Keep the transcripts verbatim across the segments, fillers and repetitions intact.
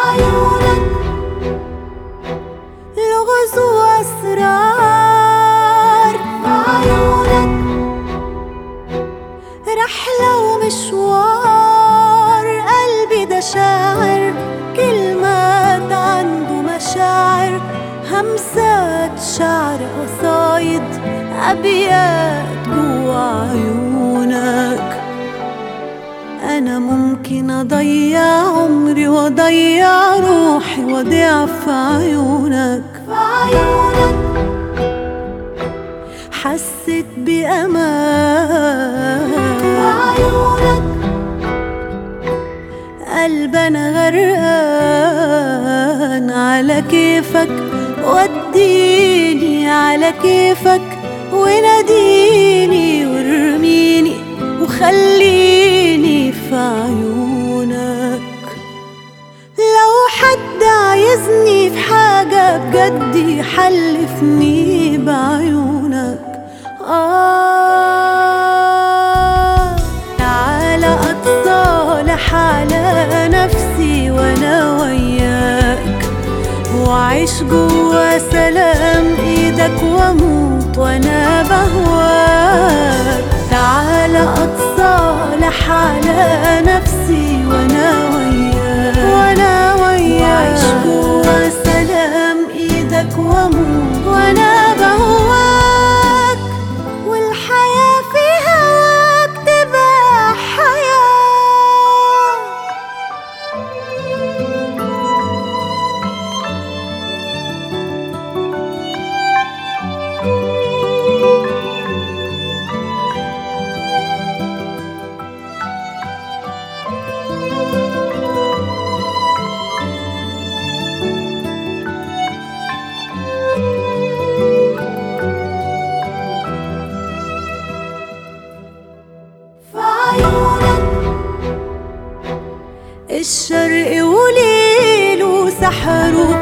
عيونك لغز وأسرار، في عيونك رحلة ومشوار. قلبي ده شاعر، كلمات عنده مشاعر، همسات شعر قصايد، أبيات جوا عيونك. أنا ممكن أضيع عمري وأضيع روحي وأضيع في عيونك. في عيونك حسيت بأمان، في عيونك قلبي أنا غرقان. على كيفك وديني، على كيفك وناديني وارميني وخليني في عيونك. لو حد عايزني في حاجة بجد يحلفني بعيونك. آه تعالى أتصالح على نفسي وأنا وياك، وأعيش جوا سلام إيدك وأموت وأنا بهواك. تعالى أتصالح على نفسي وأنا وياك، وأنا وياك، وأعيش جوا سلام إيدك وأموت وأنا بهواك. والحياة في هواك تبقى حياة. الشرق وليل وسحره،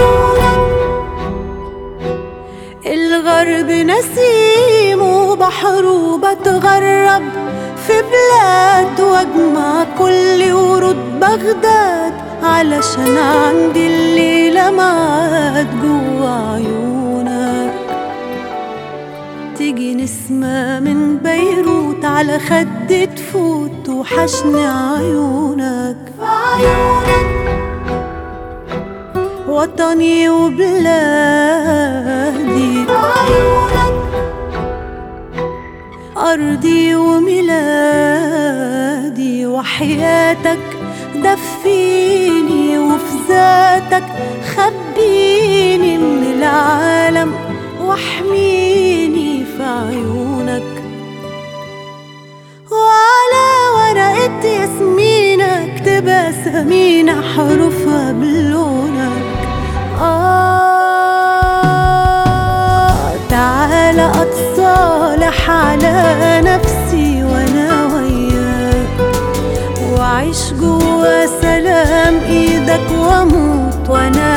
الغرب نسيم وبحره. بتغرب في بلاد واجمع كل ورود بغداد، علشان عندي الليلة معاد جوا عيونك. تيجي نسمة من بيروت على خدي تفوت، وحشني عيونك. في عيونك وطني وبلادي، في عيونك أرضي وميلادي. وحياتك دفيني وفي ذاتك خبيني من العالم واحميني في عيونك. وعلى ورقة ياسمينك تبقى سمينة حروفها بلونك. آه تعالى أتصالح على نفسي وأنا وياك، وأعيش جوا سلام إيدك وأموت وأنا